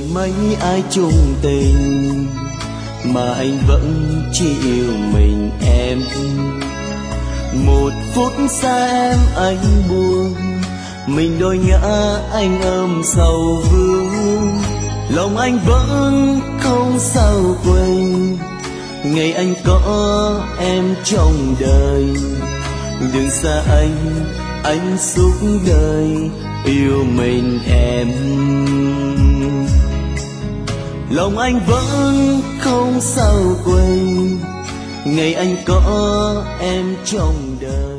mấy ai chung tình mà anh vẫn chỉ yêu mình em. Một phút xa em anh buồn, mình đôi ngã anh ôm sầu vương. Lòng anh vẫn không sao quên ngày anh có em trong đời. Đừng xa anh suốt đời yêu mình em. Lòng anh vẫn không sao quên ngày anh có em trong đời.